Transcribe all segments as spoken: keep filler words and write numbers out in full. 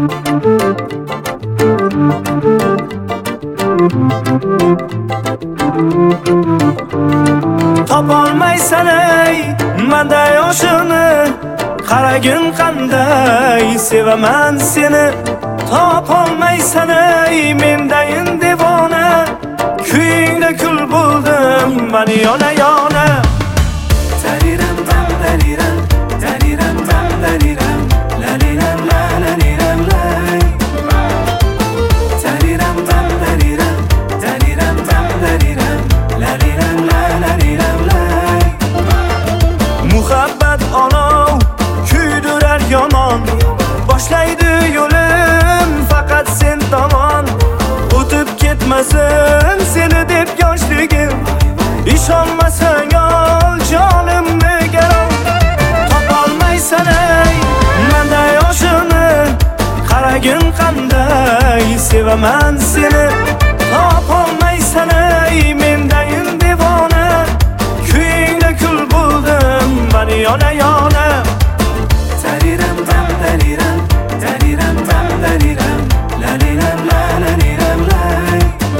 Topolmaysan ey menda yoshini, qaragin qanday sevaman seni. Topolmaysan ey mendayin devona, kuyingda kul bo'ldim men yona yona. Tariram tam tariram, tariram tam tariram, la liram la la liram lay. Tariram tam tariram, tariram tam tariram, la liram la la liram lay. Muhabbat olov kuydirar yomon, boshlaydi yo'lim faqat sen tomon. O'tib ketmasin seni deb yoshligim, ishonmasang ol jonimni garov. Topolmaysan ey menda yoshini, qaragin qanday sevaman seni. Topolmaysan ey mendayin devona, kuyingda kul bo'ldim men yona yona. Tariram tam tariram, tariram tam tariram, la liram la la liram lay.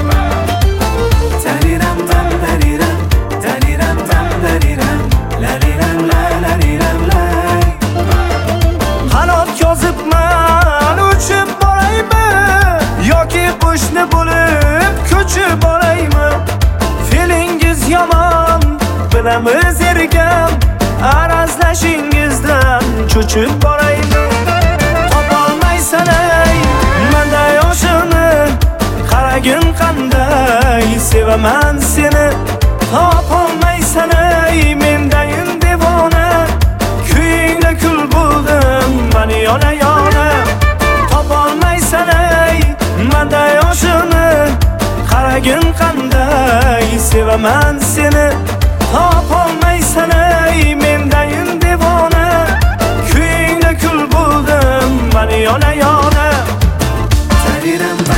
Tariram tam tariram, tariram tam tariram, la liram la la liram lay. Qanot yozibman uchib boraymi, yoki qo'shni bo'lib ko'chib boraymi? Feelingiz yomon bilamiz ergam, arazlashingizdan cho'chib boraymi? Topolmaysan ey menda yoshini, qaragin qanday sevaman seni. Topolmaysan ey mendayin devona, kuyingda kul bo'ldim men yona yona. Topolmaysan ey menda yoshini, qaragin qanday sevaman seni. Topolmaysan ey mendayin devona, kuyingda kul bo'ldim men yona yona. Tariram